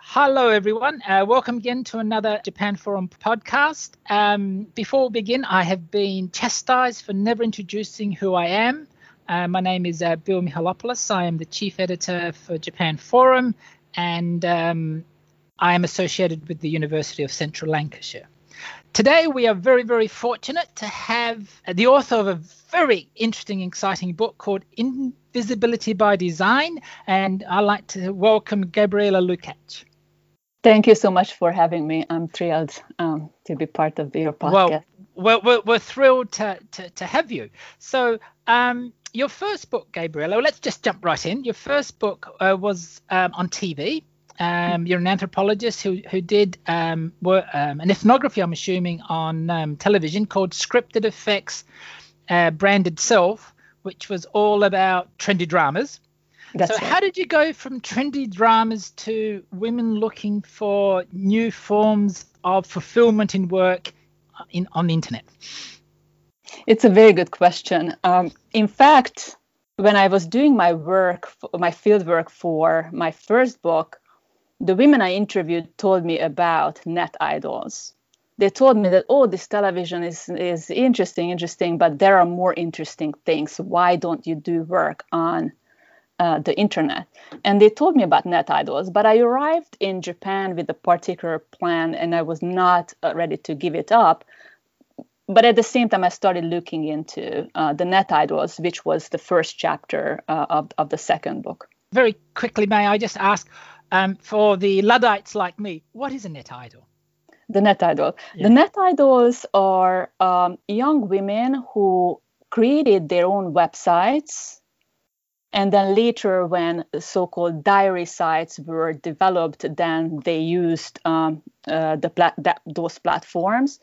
Hello, everyone. Welcome again to another Japan Forum podcast. Before we begin, I have been chastised for never introducing who I am. My name is Bill Mihalopoulos. I am the chief editor for Japan Forum, and I am associated with the University of Central Lancashire. Today, we are very, very fortunate to have the author of a very interesting, exciting book called Invisibility by Design, and I'd like to welcome Gabriela Lukács. Thank you so much for having me. I'm thrilled to be part of your podcast. Well, we're thrilled to have you. So your first book, Gabriela, let's just jump right in. Your first book was on TV. You're an anthropologist who did an ethnography, I'm assuming, on television called Scripted Effects, Branded Self, which was all about trendy dramas. That's so right. How did you go from trendy dramas to women looking for new forms of fulfillment in work on the internet? It's a very good question. In fact, when I was doing my field work for my first book, the women I interviewed told me about net idols. They told me that, this television is interesting, but there are more interesting things. Why don't you do work on the internet? And they told me about net idols, but I arrived in Japan with a particular plan and I was not ready to give it up. But at the same time, I started looking into the net idols, which was the first chapter of the second book. Very quickly, may I just ask, for the Luddites like me, what is a net idol? The net idol. Yeah. The net idols are young women who created their own websites. And then later, when so-called diary sites were developed, then they used those platforms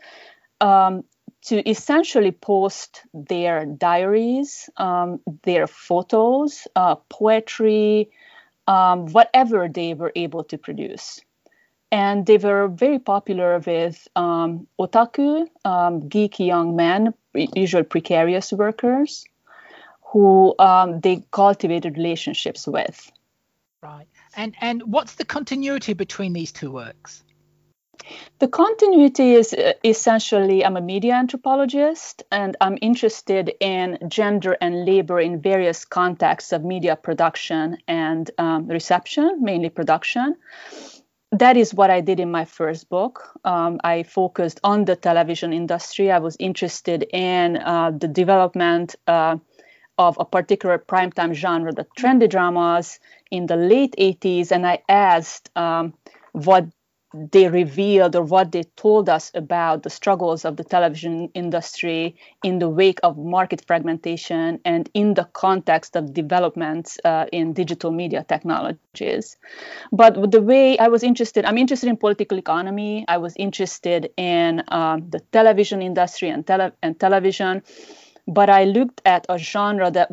to essentially post their diaries, their photos, poetry, whatever they were able to produce. And they were very popular with otaku, geeky young men, usually precarious workers, who they cultivated relationships with. Right. And what's the continuity between these two works? The continuity is essentially, I'm a media anthropologist, and I'm interested in gender and labor in various contexts of media production and reception, mainly production. That is what I did in my first book. I focused on the television industry. I was interested in the development of a particular primetime genre, the trendy dramas in the late 80s. And I asked what they revealed or what they told us about the struggles of the television industry in the wake of market fragmentation and in the context of developments in digital media technologies. But the way I'm interested in political economy. I was interested in the television industry and television. But I looked at a genre that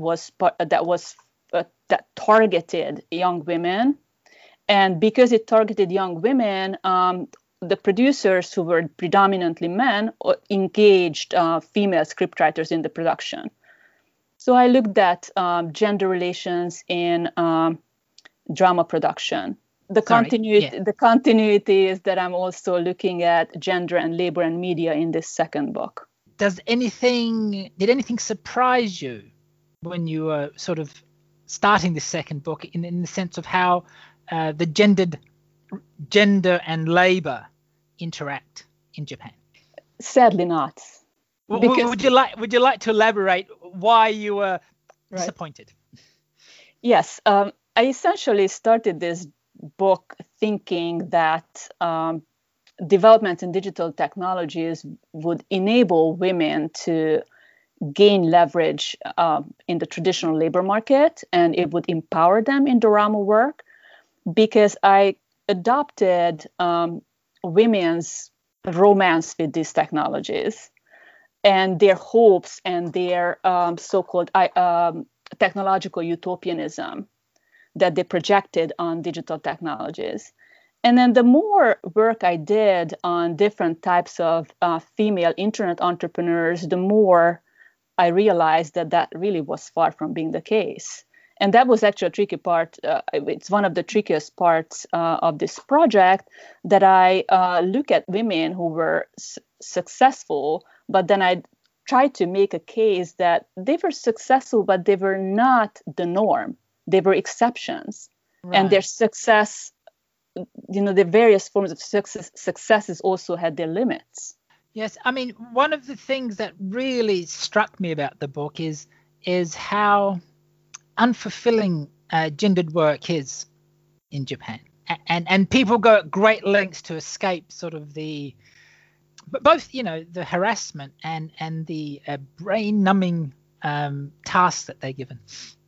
targeted young women, and because it targeted young women, the producers, who were predominantly men, engaged female scriptwriters in the production. So I looked at gender relations in drama production. The continuity is that I'm also looking at gender and labor and media in this second book. Did anything surprise you when you were sort of starting the second book in the sense of how the gender and labor interact in Japan? Sadly not. Would you like to elaborate why you were disappointed? Yes, I essentially started this book thinking that developments in digital technologies would enable women to gain leverage in the traditional labor market, and it would empower them in drama work, because I adopted women's romance with these technologies and their hopes and their so-called technological utopianism that they projected on digital technologies. And then the more work I did on different types of female internet entrepreneurs, the more I realized that really was far from being the case. And that was actually a tricky part. It's one of the trickiest parts of this project, that I look at women who were successful, but then I tried to make a case that they were successful, but they were not the norm. They were exceptions. Right. And their success, the various forms of successes also had their limits. Yes, I mean, one of the things that really struck me about the book is how unfulfilling gendered work is in Japan, and people go at great lengths to escape sort of both the harassment and the brain-numbing tasks that they're given.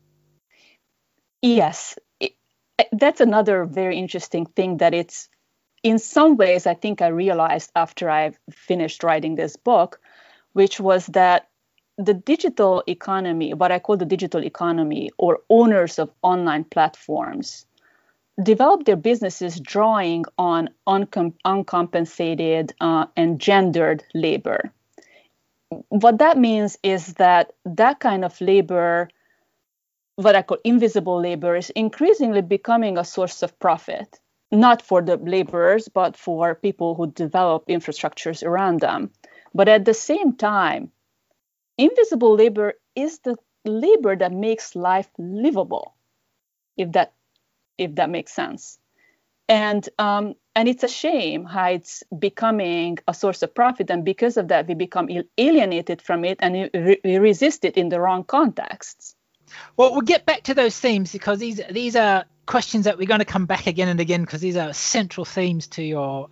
Yes, that's another very interesting thing, that it's, in some ways, I think I realized after I finished writing this book, which was that the digital economy, what I call the digital economy, or owners of online platforms, developed their businesses drawing on uncompensated and gendered labor. What that means is that kind of labor, what I call invisible labor, is increasingly becoming a source of profit, not for the laborers, but for people who develop infrastructures around them. But at the same time, invisible labor is the labor that makes life livable, if that makes sense. And it's a shame how it's becoming a source of profit, and because of that, we become alienated from it, and we resist it in the wrong contexts. Well, we'll get back to those themes, because these are questions that we're going to come back again and again, because these are central themes to your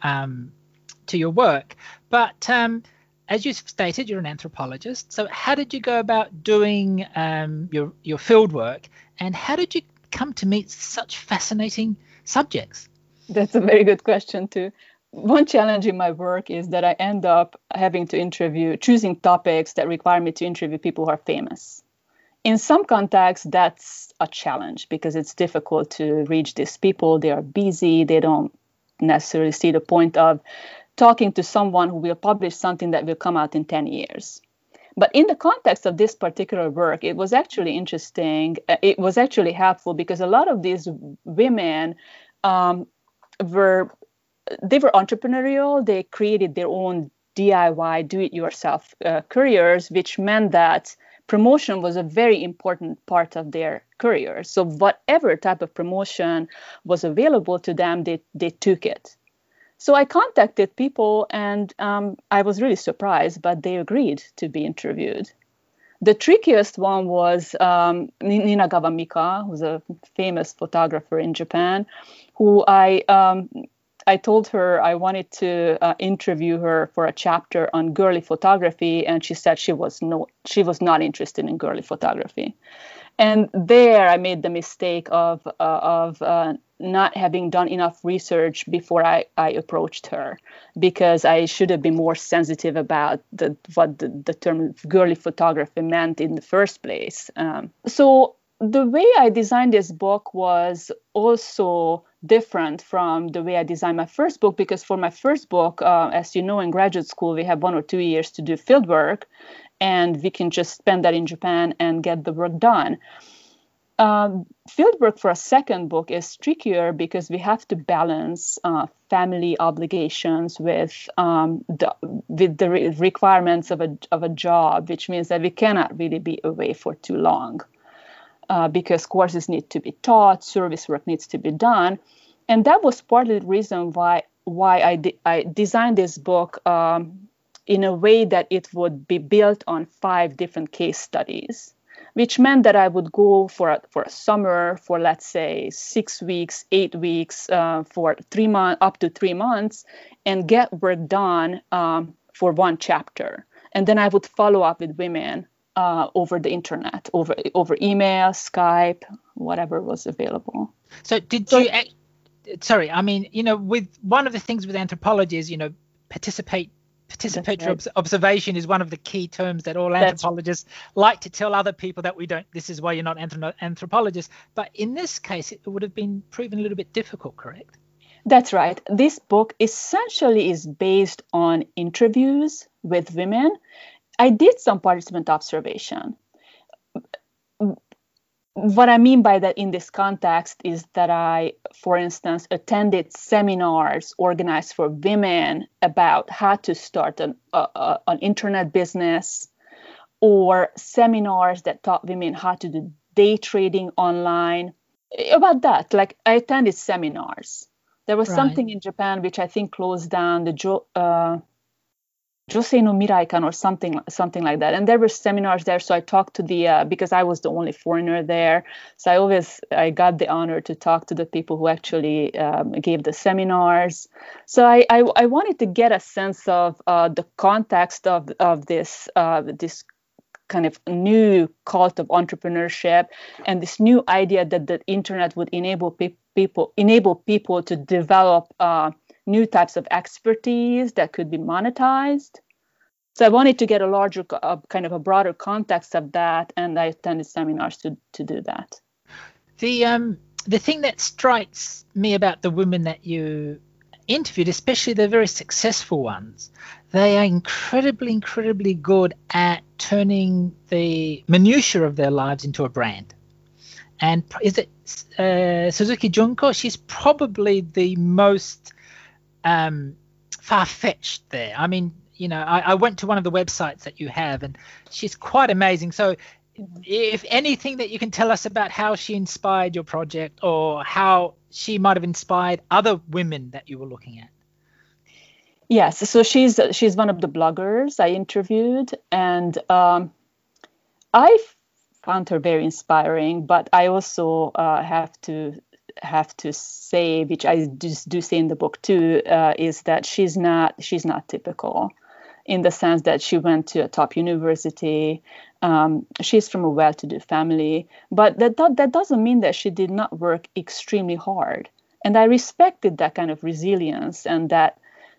work. But as you stated, you're an anthropologist. So how did you go about doing your field work, and how did you come to meet such fascinating subjects? That's a very good question too. One challenge in my work is that I end up having to choosing topics that require me to interview people who are famous. In some contexts, that's a challenge because it's difficult to reach these people. They are busy. They don't necessarily see the point of talking to someone who will publish something that will come out in 10 years. But in the context of this particular work, it was actually interesting. It was actually helpful because a lot of these women were entrepreneurial. They created their own DIY, do-it-yourself careers, which meant that promotion was a very important part of their career. So whatever type of promotion was available to them, they took it. So I contacted people, and I was really surprised, but they agreed to be interviewed. The trickiest one was Ninagawa Mika, who's a famous photographer in Japan, who I told her I wanted to interview her for a chapter on girly photography, and she said she was not interested in girly photography. And there I made the mistake of not having done enough research before I approached her, because I should have been more sensitive about what the term girly photography meant in the first place. So the way I designed this book was also different from the way I designed my first book, because for my first book, as you know, in graduate school, we have 1 or 2 years to do field work, and we can just spend that in Japan and get the work done. Field work for a second book is trickier because we have to balance family obligations with the requirements of a job, which means that we cannot really be away for too long because courses need to be taught, service work needs to be done. And that was partly the reason why I designed this book in a way that it would be built on 5 different case studies, which meant that I would go for a summer for, let's say, 6 weeks, 8 weeks, for 3 months, up to 3 months, and get work done for one chapter. And then I would follow up with women over the internet, over email, Skype, whatever was available. So sorry, I mean, with one of the things with anthropology is, participatory observation is one of the key terms that all anthropologists like to tell other people that we don't. This is why you're not anthropologists. But in this case, it would have been proven a little bit difficult, correct? That's right. This book essentially is based on interviews with women. I did some participant observation. What I mean by that in this context is that I, for instance, attended seminars organized for women about how to start an internet business, or seminars that taught women how to do day trading online. About that, like I attended seminars. There was Right. something in Japan which I think closed down, the Josei no Miraikan or something like that. And there were seminars there, so I talked to the because I was the only foreigner there, so I got the honor to talk to the people who actually gave the seminars. So I wanted to get a sense of the context of this this kind of new cult of entrepreneurship and this new idea that the internet would enable people to develop new types of expertise that could be monetized. So I wanted to get a larger, kind of a broader context of that, and I attended seminars to do that. The thing that strikes me about the women that you interviewed, especially the very successful ones, they are incredibly good at turning the minutiae of their lives into a brand. And is it Suzuki Junko? She's probably the most far-fetched there. I mean, you know, I went to one of the websites that you have, and she's quite amazing. So if anything that you can tell us about how she inspired your project, or how she might have inspired other women that you were looking at. Yes, so she's one of the bloggers I interviewed, and I found her very inspiring. But I also have to say, which I just do say in the book too, is that she's not typical, in the sense that she went to a top university. She's from a well-to-do family, but that doesn't mean that she did not work extremely hard. And I respected that kind of resilience and that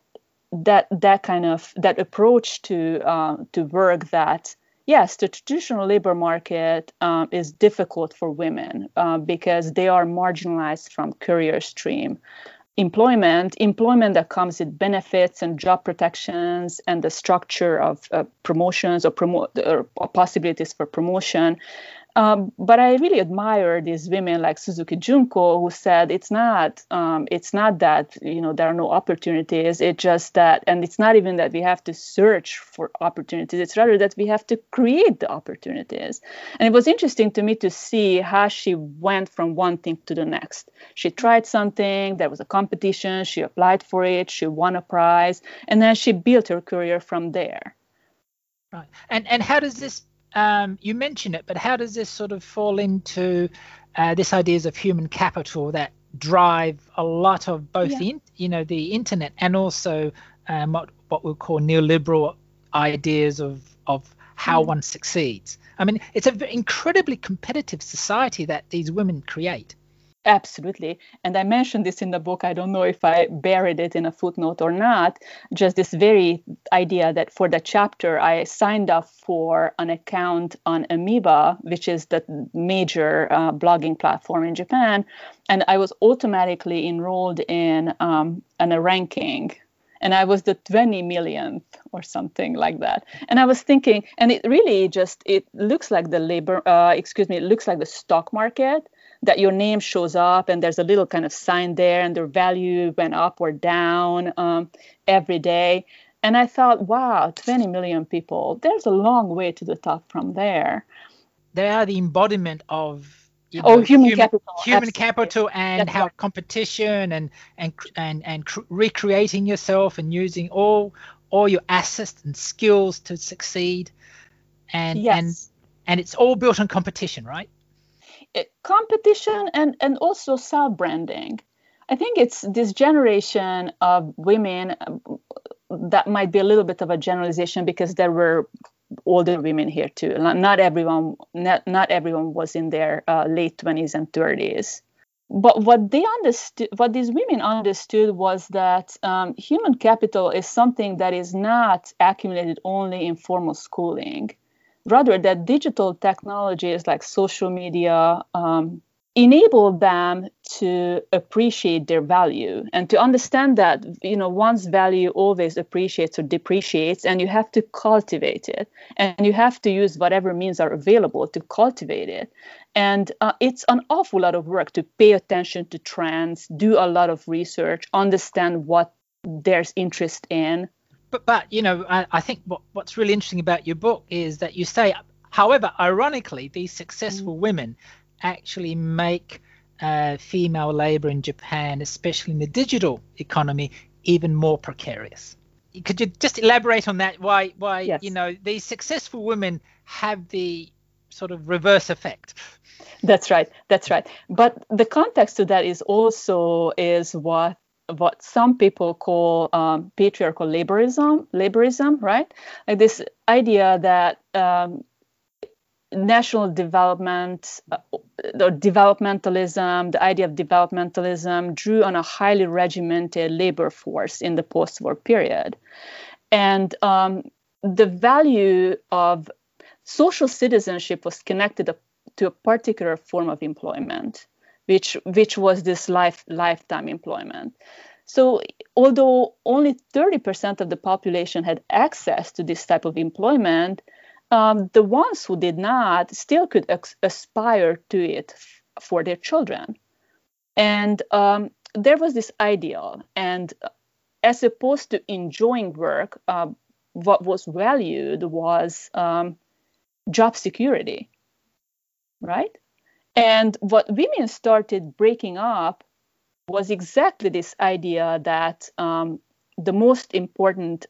kind of that approach to work. That yes, the traditional labor market is difficult for women because they are marginalized from career stream. Employment that comes with benefits and job protections and the structure of promotions or possibilities for promotion. But I really admire these women like Suzuki Junko, who said it's not that, you know, there are no opportunities. It's just that, and it's not even that we have to search for opportunities. It's rather that we have to create the opportunities. And it was interesting to me to see how she went from one thing to the next. She tried something, there was a competition, she applied for it, she won a prize, and then she built her career from there. Right. And how does this, you mentioned it, but how does this sort of fall into this ideas of human capital that drive a lot of both the internet and also what we'll call neoliberal ideas of how one succeeds? I mean, it's an incredibly competitive society that these women create. Absolutely. And I mentioned this in the book. I don't know if I buried it in a footnote or not. Just this very idea that for the chapter, I signed up for an account on Amoeba, which is the major blogging platform in Japan. And I was automatically enrolled in a ranking. And I was the 20 millionth or something like that. And I was thinking, and it really it looks like the it looks like the stock market, that your name shows up and there's a little kind of sign there and their value went up or down every day. And I thought, wow, 20 million people, there's a long way to the top from there. They are the embodiment of human capital and how competition and recreating yourself and using all your assets and skills to succeed. And it's all built on competition, right? Competition and also self-branding. I think it's this generation of women that might be a little bit of a generalization because there were older women here too. Not everyone was in their late 20s and 30s. But what these women understood was that human capital is something that is not accumulated only in formal schooling. Rather, that digital technologies like social media, enable them to appreciate their value and to understand that, one's value always appreciates or depreciates, and you have to cultivate it, and you have to use whatever means are available to cultivate it. And it's an awful lot of work to pay attention to trends, do a lot of research, understand what there's interest in. But I think what's really interesting about your book is that you say, however, ironically, these successful women actually make female labor in Japan, especially in the digital economy, even more precarious. Could you just elaborate on that? Why Yes. These successful women have the sort of reverse effect? That's right. But the context to that is what some people call patriarchal laborism, right? Like this idea that national development, or developmentalism, the idea of developmentalism drew on a highly regimented labor force in the post-war period. And the value of social citizenship was connected to a particular form of employment, which was this lifetime employment. So although only 30% of the population had access to this type of employment, the ones who did not still could aspire to it for their children. And there was this ideal. And as opposed to enjoying work, what was valued was job security, right? And what women started breaking up was exactly this idea that the most important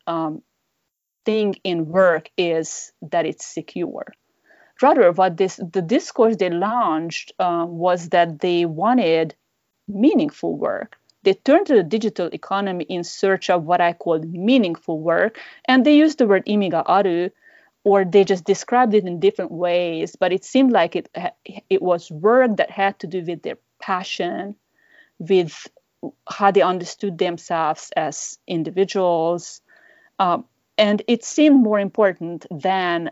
thing in work is that it's secure. Rather, the discourse they launched was that they wanted meaningful work. They turned to the digital economy in search of what I call meaningful work, and they used the word imiga aru, or they just described it in different ways. But it seemed like it was work that had to do with their passion, with how they understood themselves as individuals. And it seemed more important than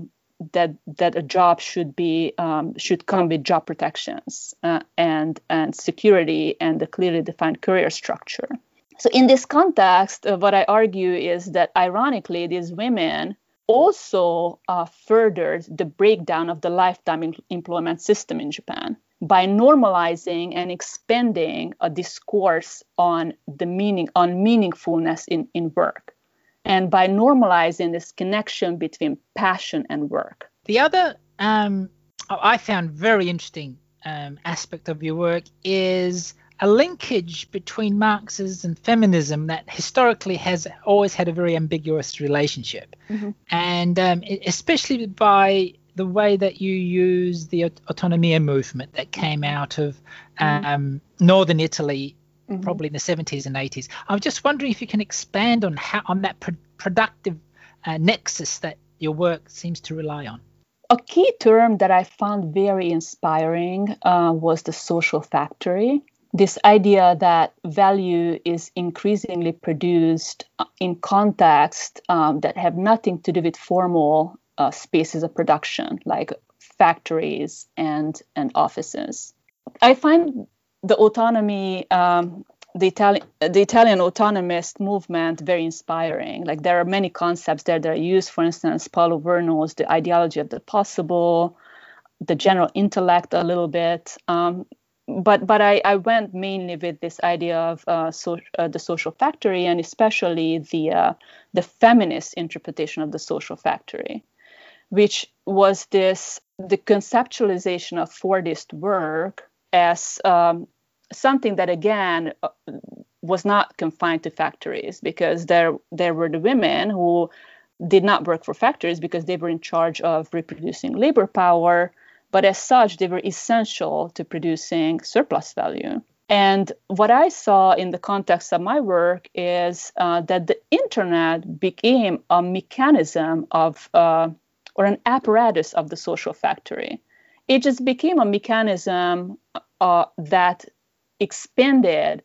that a job should come with job protections and security and a clearly defined career structure. So in this context, what I argue is that ironically, these women also furthered the breakdown of the lifetime employment system in Japan by normalizing and expanding a discourse on meaningfulness in work, and by normalizing this connection between passion and work. The other I found very interesting aspect of your work is a linkage between Marxism and feminism that historically has always had a very ambiguous relationship. Mm-hmm. And especially by the way that you use the autonomia movement that came out of northern Italy, mm-hmm. probably in the 70s and 80s. I'm just wondering if you can expand on that productive nexus that your work seems to rely on. A key term that I found very inspiring was the social factory. This idea that value is increasingly produced in context that have nothing to do with formal spaces of production, like factories and offices. I find the autonomy, the Italian autonomist movement very inspiring. Like there are many concepts there that are used. For instance, Paulo Verno's The Ideology of the Possible, the general intellect a little bit. But I went mainly with this idea of the social factory, and especially the feminist interpretation of the social factory, which was the conceptualization of Fordist work as something that, again, was not confined to factories, because there were the women who did not work for factories because they were in charge of reproducing labor power. But as such, they were essential to producing surplus value. And what I saw in the context of my work is that the internet became a mechanism of, or an apparatus of the social factory. It just became a mechanism that expanded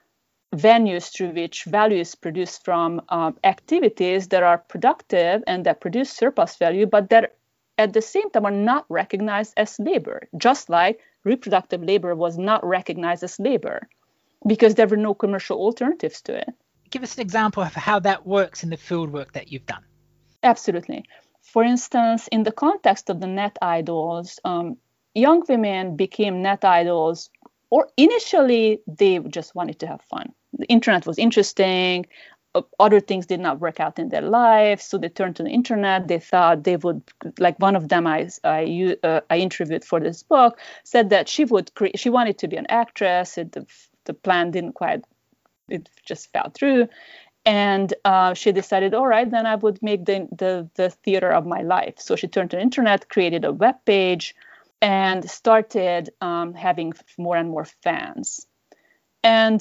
venues through which value is produced from activities that are productive and that produce surplus value, but that at the same time are not recognized as labor, just like reproductive labor was not recognized as labor because there were no commercial alternatives to it. Give us an example of how that works in the field work that you've done. Absolutely. For instance, in the context of the net idols, young women became net idols, or initially they just wanted to have fun. The internet was interesting. Other things did not work out in their lives, so they turned to the internet. They thought they would, like one of them I interviewed for this book, said that she wanted to be an actress. The plan didn't quite, it just fell through. And she decided, all right, then I would make the theater of my life. So she turned to the internet, created a web page, and started having more and more fans. And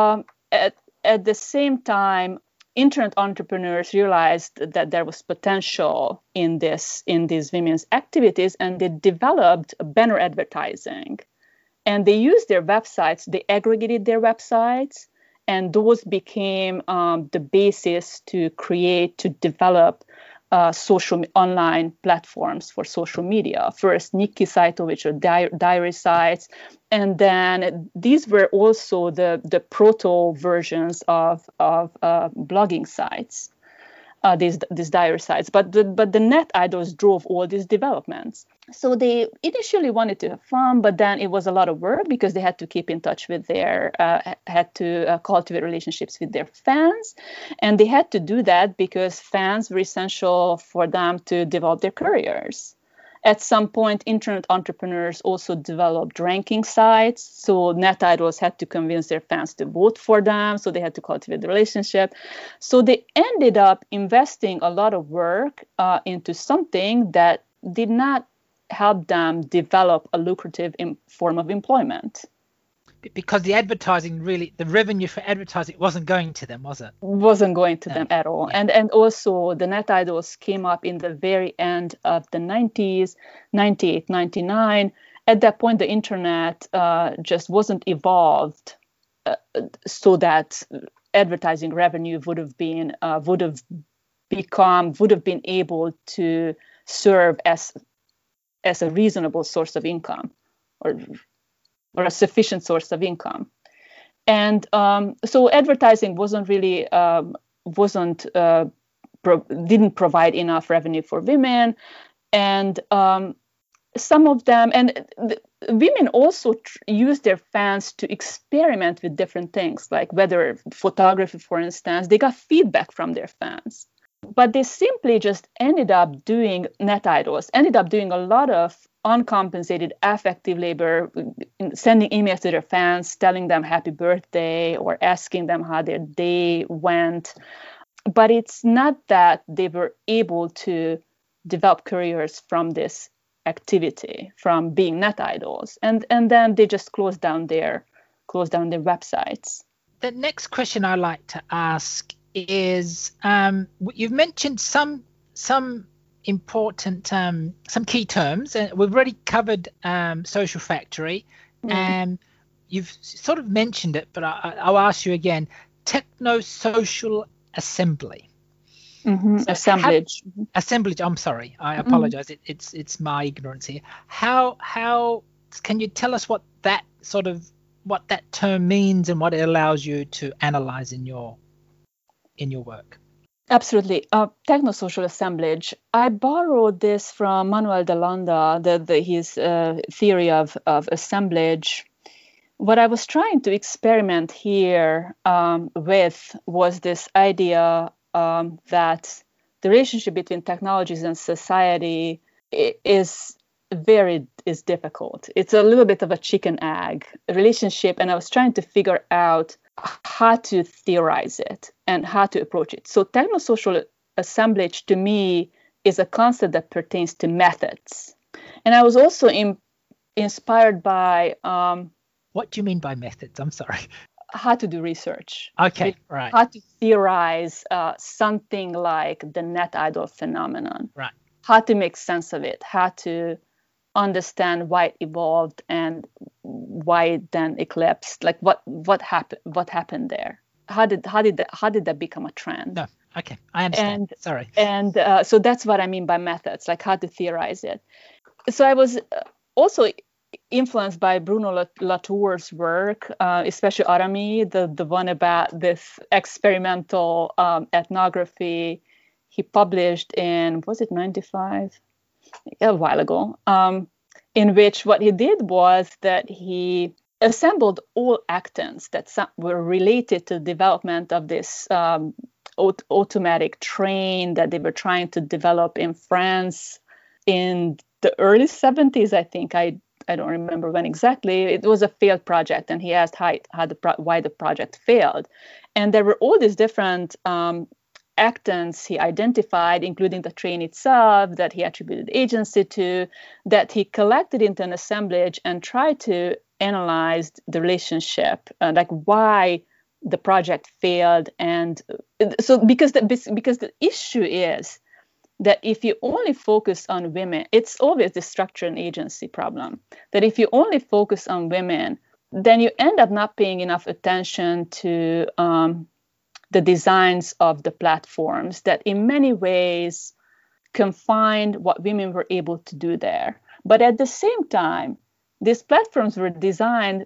at the same time, internet entrepreneurs realized that there was potential in these women's activities, and they developed banner advertising. And they used their websites, they aggregated their websites, and those became the basis to develop social online platforms for social media. First, Nikki Saito, which are diary sites, and then these were also the proto versions of blogging sites, these diary sites. But the net idols drove all these developments. So they initially wanted to have fun, but then it was a lot of work because they had to keep in touch with had to cultivate relationships with their fans. And they had to do that because fans were essential for them to develop their careers. At some point, internet entrepreneurs also developed ranking sites. So net idols had to convince their fans to vote for them. So they had to cultivate the relationship. So they ended up investing a lot of work into something that did not help them develop a lucrative form of employment. Because the revenue for advertising wasn't going to them, was it? Wasn't going to them at all. Yeah. And also the net idols came up in the very end of the 90s, 98, 99. At that point, the internet just wasn't evolved so that advertising revenue would have been able to serve as a reasonable source of income or a sufficient source of income. And so advertising didn't provide enough revenue for women. And some of them, women also use their fans to experiment with different things, like whether photography, for instance. They got feedback from their fans. But they simply just ended up doing a lot of uncompensated affective labor, sending emails to their fans, telling them happy birthday or asking them how their day went. But it's not that they were able to develop careers from this activity, from being net idols. And then they just closed down their websites. The next question I like to ask is, you've mentioned some important some key terms, and we've already covered social factory, and you've sort of mentioned it, but I'll ask you again. Techno-social assembly. So assemblage. Assemblage. I'm sorry. I apologize. It's my ignorance here. How can you tell us what that term means and what it allows you to analyze in your work? Absolutely. Techno-social assemblage. I borrowed this from Manuel de Landa, his theory of assemblage. What I was trying to experiment here with was this idea that the relationship between technologies and society is difficult. It's a little bit of a chicken-egg relationship, and I was trying to figure out how to theorize it and how to approach it. So techno-social assemblage to me is a concept that pertains to methods. And I was also inspired by... what do you mean by methods? I'm sorry. How to do research. Okay, right. How to theorize something like the net idol phenomenon. Right. How to make sense of it. How to understand why it evolved and why it then eclipsed. Like what happened there? How did that become a trend? No. Okay, I understand. Sorry. And so that's what I mean by methods, like how to theorize it. So I was also influenced by Bruno Latour's work, especially Arami, the one about this experimental ethnography he published in, was it 95? A while ago, in which what he did was that he assembled all actants that were related to the development of this automatic train that they were trying to develop in France in the early 70s, I think. I don't remember when exactly. It was a failed project, and he asked why the project failed. And there were all these different actants he identified, including the train itself, that he attributed agency to, that he collected into an assemblage and tried to analyze the relationship, like why the project failed. And so because the issue is that if you only focus on women, it's always the structure and agency problem, that if you only focus on women, then you end up not paying enough attention to the designs of the platforms that in many ways confined what women were able to do there. But at the same time, these platforms were designed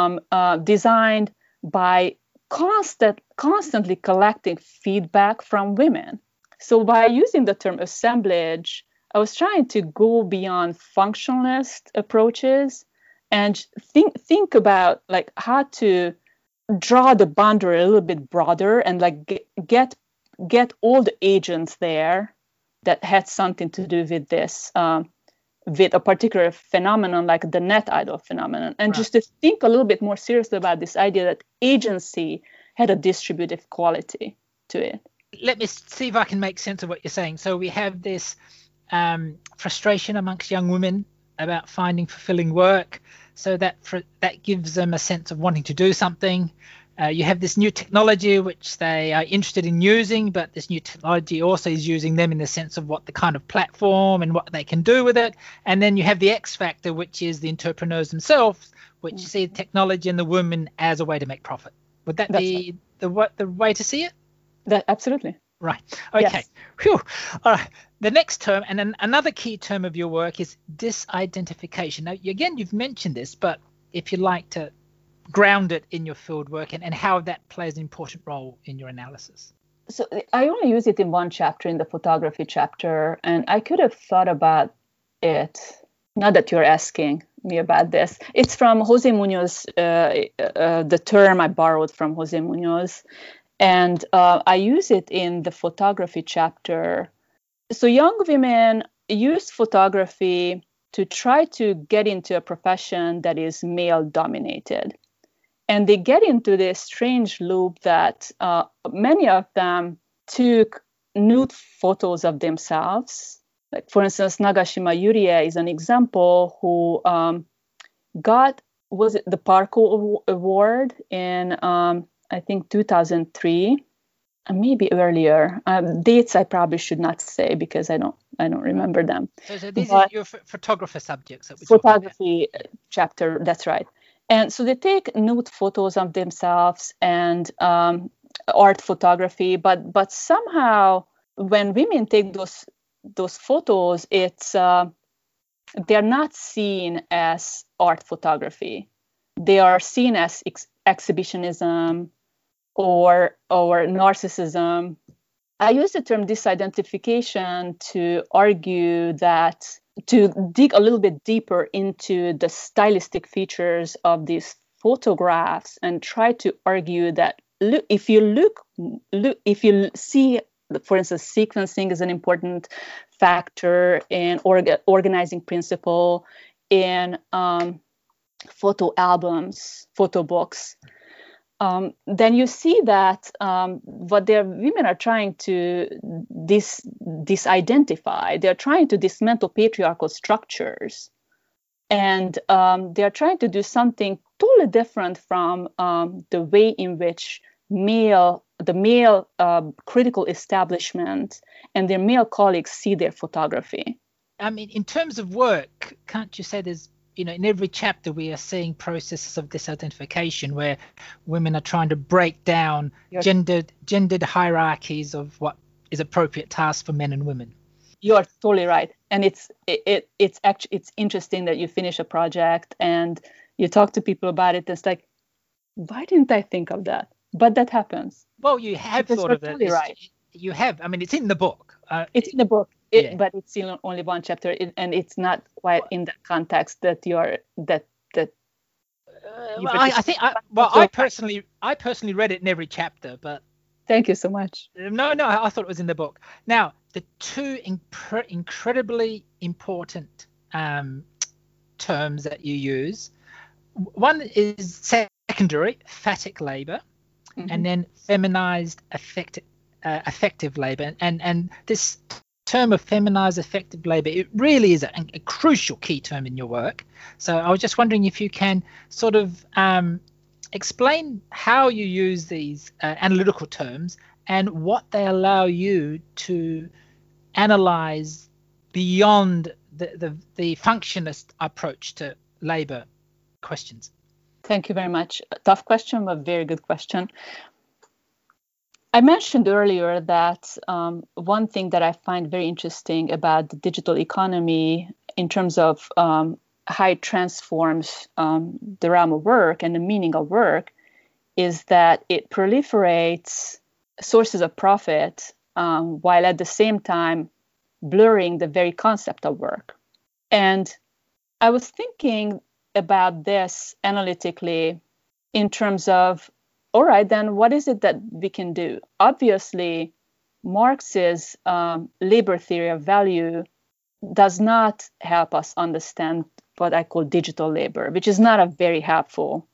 by constantly collecting feedback from women. So by using the term assemblage, I was trying to go beyond functionalist approaches and think about like how to draw the boundary a little bit broader and like get all the agents there that had something to do with this, with a particular phenomenon like the net idol phenomenon, and right. Just to think a little bit more seriously about this idea that agency had a distributive quality to it. Let me see if I can make sense of what you're saying. So we have this frustration amongst young women about finding fulfilling work. So that gives them a sense of wanting to do something. You have this new technology which they are interested in using, but this new technology also is using them in the sense of what the kind of platform and what they can do with it. And then you have the X factor, which is the entrepreneurs themselves, which see the technology and the women as a way to make profit. Would that be the way to see it? That absolutely. Right. Okay. Yes. Whew. All right. The next term, and then another key term of your work, is disidentification. Now, again, you've mentioned this, but if you'd like to ground it in your field work and how that plays an important role in your analysis. So I only use it in one chapter, in the photography chapter, and I could have thought about it, now that you're asking me about this. It's from Jose Munoz, the term I borrowed from Jose Munoz. And I use it in the photography chapter. So young women use photography to try to get into a profession that is male-dominated. And they get into this strange loop that many of them took nude photos of themselves. Like, for instance, Nagashima Yurie is an example who got, was it the Parco Award in I think 2003, maybe earlier. Dates I probably should not say because I don't remember them. So these are your photographer subjects that we photography chapter. That's right. And so they take nude photos of themselves and art photography, but somehow when women take those photos, it's they're not seen as art photography. They are seen as exhibitionism or narcissism. I use the term disidentification to argue that, to dig a little bit deeper into the stylistic features of these photographs and try to argue that if you see, for instance, sequencing is an important factor in organizing principle in photo albums, photo books, then you see that what women are trying to disidentify, they're trying to dismantle patriarchal structures, and they're trying to do something totally different from the way in which the male critical establishment and their male colleagues see their photography. I mean, in terms of work, can't you say there's, in every chapter we are seeing processes of disidentification where women are trying to break down gendered hierarchies of what is appropriate tasks for men and women? You're totally right. it's interesting that you finish a project and you talk to people about it. It's like, why didn't I think of that? But that happens. Well, you have Because thought you're of it. totally right. You have. I mean, it's in the book. It's in the book, yeah. but it's still only one chapter, and it's not quite in that context that I personally read it in every chapter, but thank you so much. No, I thought it was in the book. Now, the two incredibly important terms that you use. One is secondary, phatic labor, and then feminized effective labor. And this term of feminized effective labor, it really is a crucial key term in your work. So I was just wondering if you can sort of explain how you use these analytical terms and what they allow you to analyze beyond the functionist approach to labor questions. Thank you very much. A tough question, but very good question. I mentioned earlier that one thing that I find very interesting about the digital economy in terms of how it transforms the realm of work and the meaning of work is that it proliferates sources of profit while at the same time blurring the very concept of work. And I was thinking about this analytically in terms of, all right, then what is it that we can do? Obviously, Marx's labor theory of value does not help us understand what I call digital labor, which is not a very helpful.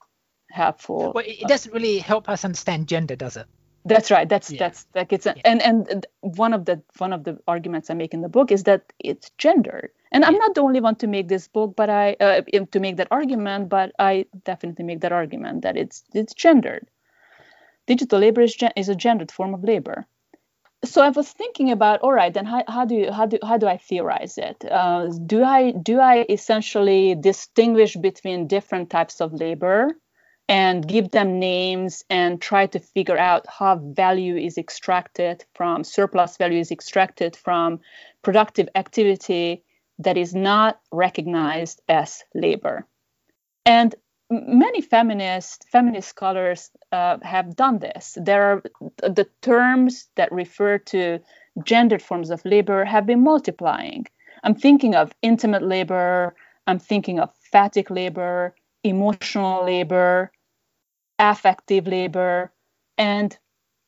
Well, it doesn't really help us understand gender, does it? That's right. That's like it's and one of the arguments I make in the book is that it's gendered. And I'm not the only one to make this book, but to make that argument. But I definitely make that argument that it's gendered. Digital labor is a gendered form of labor. So I was thinking about, all right, then how do I theorize it? Do I essentially distinguish between different types of labor and give them names and try to figure out how value is extracted from surplus value is extracted from productive activity that is not recognized as labor? And many feminist scholars have done this. There are the terms that refer to gendered forms of labor have been multiplying. I'm thinking of intimate labor. I'm thinking of phatic labor, emotional labor, affective labor. And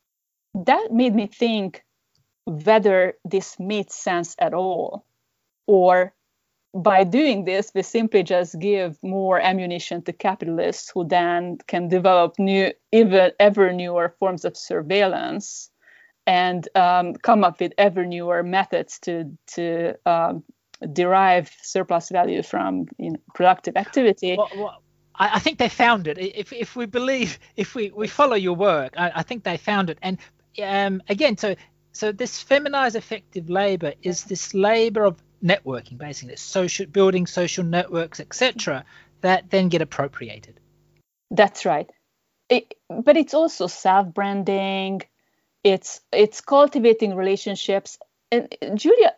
that made me think whether this made sense at all, or by doing this, we simply just give more ammunition to capitalists who then can develop new, even ever newer forms of surveillance and come up with ever newer methods to derive surplus value from productive activity. Well, I think they found it. If we follow your work, I think they found it. And again, so this feminized effective labor is this labor of networking, basically, building social networks, etc., that then get appropriated. That's right. But it's also self-branding. It's cultivating relationships. And Julia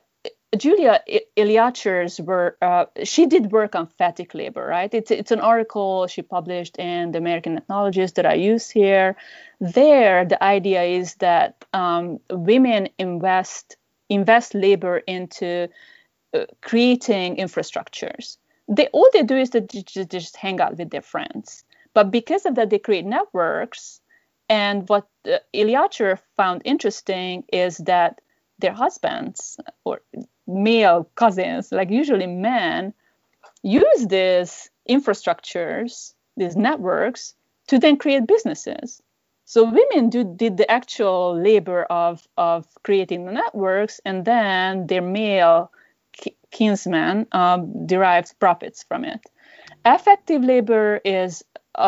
Eliacher's she did work on phatic labor, right? It's an article she published in the American Ethnologist that I use here. There, the idea is that women invest labor into creating infrastructures. All they do is that they just hang out with their friends. But because of that, they create networks. And what Eliacher found interesting is that their husbands or male cousins, like usually men, use these infrastructures, these networks, to then create businesses. So women did the actual labor of creating the networks, and then their male kinsmen derived profits from it. Affective labor is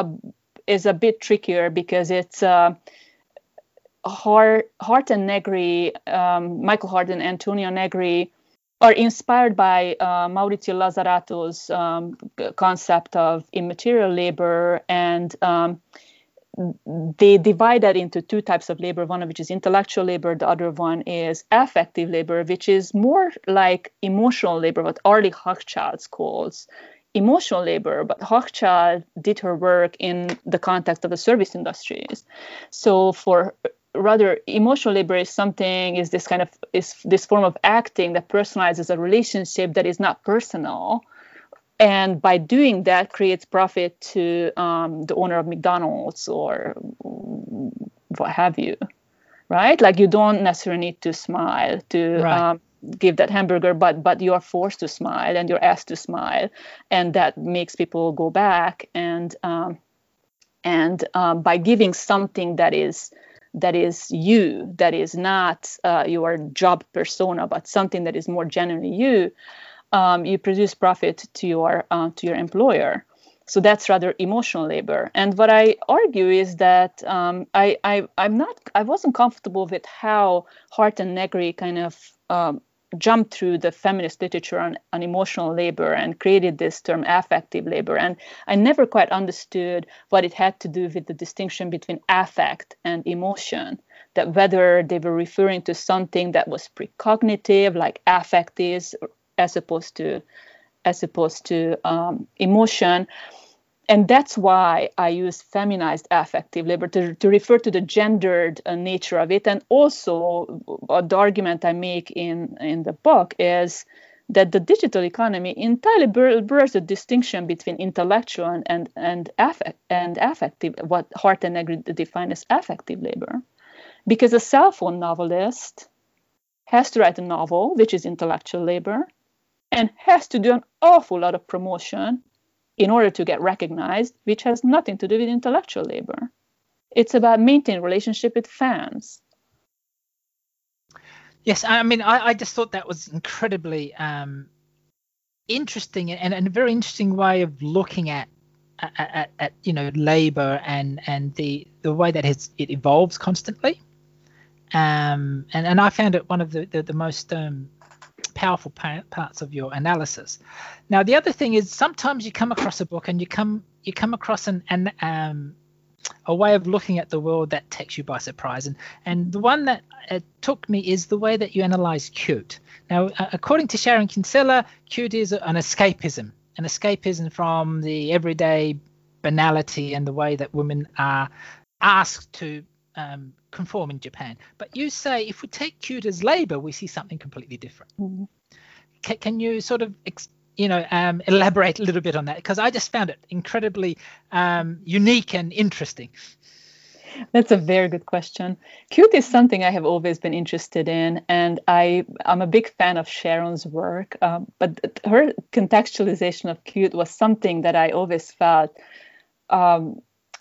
a bit trickier because it's Hart and Negri, Michael Hart and Antonio Negri, are inspired by Maurizio Lazzarato's concept of immaterial labor, and they divide that into two types of labor, one of which is intellectual labor, the other one is affective labor, which is more like emotional labor, what Arlie Hochschild calls emotional labor. But Hochschild did her work in the context of the service industries. So for rather, emotional labor is this form of acting that personalizes a relationship that is not personal, and by doing that creates profit to the owner of McDonald's or what have you, right? Like you don't necessarily need to smile to give that hamburger, but you are forced to smile and you're asked to smile, and that makes people go back. And by giving something that is you, that is not your job persona, but something that is more genuinely you, you produce profit to your employer. So that's rather emotional labor. And what I argue is that I wasn't comfortable with how Hart and Negri kind of jumped through the feminist literature on emotional labor and created this term affective labor. And I never quite understood what it had to do with the distinction between affect and emotion, that whether they were referring to something that was precognitive, like affect is, as opposed to emotion. And that's why I use feminized affective labor to refer to the gendered nature of it. And also the argument I make in the book is that the digital economy entirely blurs the distinction between intellectual and affective, what Hart and Negri define as affective labor. Because a cell phone novelist has to write a novel, which is intellectual labor, and has to do an awful lot of promotion in order to get recognized, which has nothing to do with intellectual labor. It's about maintaining relationship with fans. Yes, I mean, I just thought that was incredibly interesting and a very interesting way of looking at labor and the way that it evolves constantly. And I found it one of the most powerful parts of your analysis. Now, the other thing is sometimes you come across a book and you come across a way of looking at the world that takes you by surprise. And the one that took me is the way that you analyze cute. Now, according to Sharon Kinsella, cute is an escapism from the everyday banality and the way that women are asked to conform in Japan. But you say if we take cute as labor, we see something completely different. Mm-hmm. Can you sort of elaborate a little bit on that? Because I just found it incredibly unique and interesting. That's a very good question. Cute is something I have always been interested in, and I'm a big fan of Sharon's work, but her contextualization of cute was something that I always felt not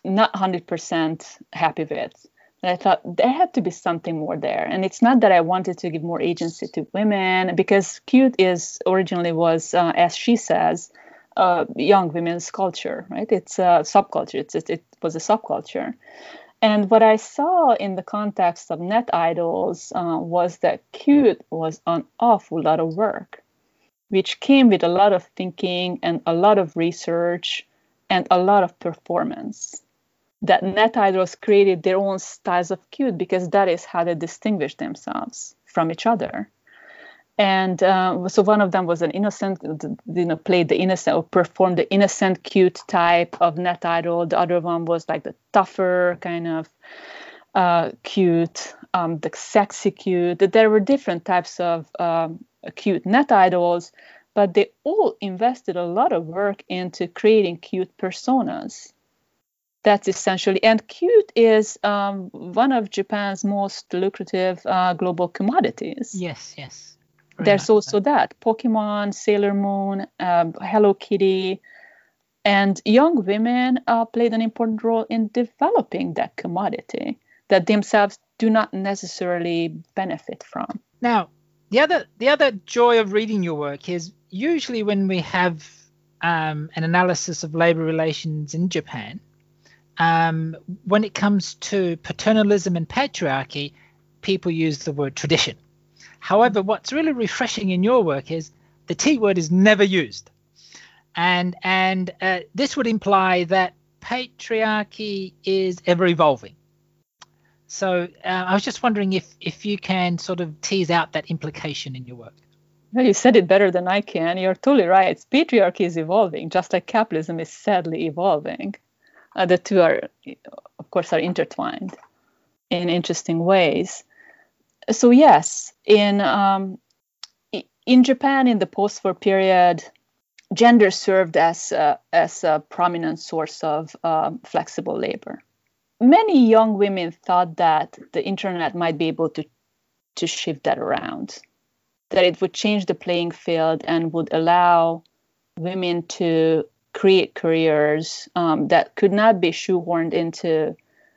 100% happy with. And I thought there had to be something more there. And it's not that I wanted to give more agency to women, because cute originally was, as she says, young women's culture, right? It's a subculture. It was a subculture. And what I saw in the context of net idols was that cute was an awful lot of work, which came with a lot of thinking and a lot of research and a lot of performance. That net idols created their own styles of cute because that is how they distinguish themselves from each other. And so one of them was an innocent, played the innocent or performed the innocent cute type of net idol. The other one was like the tougher kind of cute, the sexy cute. There were different types of cute net idols, but they all invested a lot of work into creating cute personas. That's essentially, and cute is one of Japan's most lucrative global commodities. Yes. There's also that Pokemon, Sailor Moon, Hello Kitty, and young women played an important role in developing that commodity that themselves do not necessarily benefit from. Now, the other joy of reading your work is usually when we have an analysis of labor relations in Japan. When it comes to paternalism and patriarchy, people use the word tradition. However, what's really refreshing in your work is the T word is never used. And this would imply that patriarchy is ever evolving. So I was just wondering if you can sort of tease out that implication in your work. Well, you said it better than I can. You're totally right. Patriarchy is evolving, just like capitalism is sadly evolving. The two are, of course, are intertwined in interesting ways. So yes, in Japan in the post-war period, gender served as a prominent source of flexible labor. Many young women thought that the internet might be able to shift that around, that it would change the playing field and would allow women to create careers that could not be shoehorned into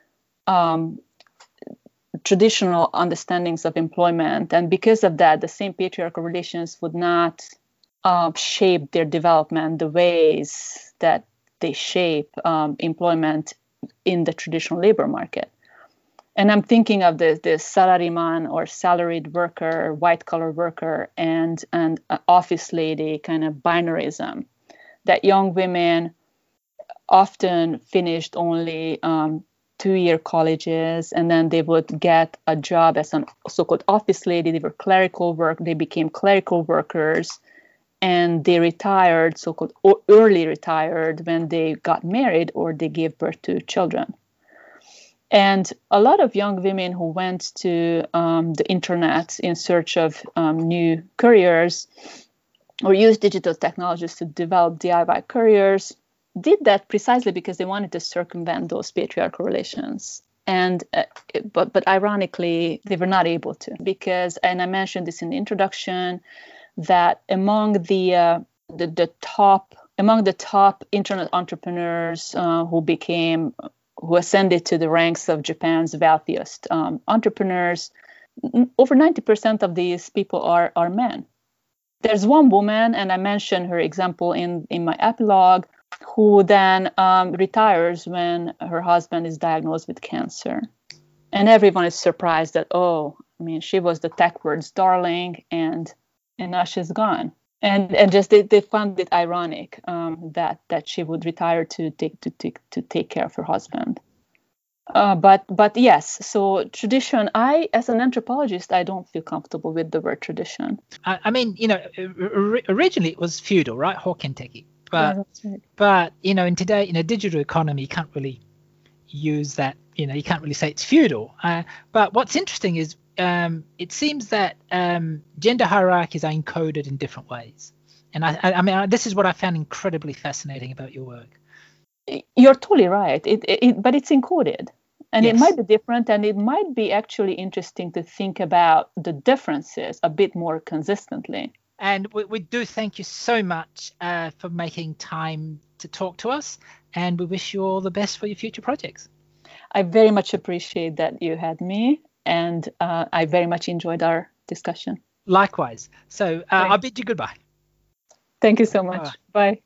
traditional understandings of employment. And because of that, the same patriarchal relations would not shape their development the ways that they shape employment in the traditional labor market. And I'm thinking of the salaryman or salaried worker, white collar worker, and office lady kind of binarism, that young women often finished only 2-year colleges, and then they would get a job as a so-called office lady. They were clerical work. They became clerical workers, and they retired, so-called early retired, when they got married or they gave birth to children. And a lot of young women who went to the internet in search of new careers or used digital technologies to develop DIY careers did that precisely because they wanted to circumvent those patriarchal relations. And but ironically, they were not able to, because, and I mentioned this in the introduction, that among the top internet entrepreneurs who ascended to the ranks of Japan's wealthiest entrepreneurs, over 90% of these people are men. There's one woman, and I mentioned her example in my epilogue, who then retires when her husband is diagnosed with cancer. And everyone is surprised that, she was the tech world's darling, and now she's gone. And just they found it ironic that she would retire to take care of her husband. But yes, so tradition. As an anthropologist, I don't feel comfortable with the word tradition. Originally it was feudal, right? Hokenteki. But that's right. But in today, in a digital economy, you can't really use that. You can't really say it's feudal. But what's interesting is it seems that gender hierarchies are encoded in different ways. And I mean, this is what I found incredibly fascinating about your work. You're totally right. But it's encoded, and Yes. It might be different, and it might be actually interesting to think about the differences a bit more consistently. And we do thank you so much for making time to talk to us, and we wish you all the best for your future projects. I very much appreciate that you had me, and I very much enjoyed our discussion. Likewise. So I'll bid you goodbye. Thank you so much. Bye.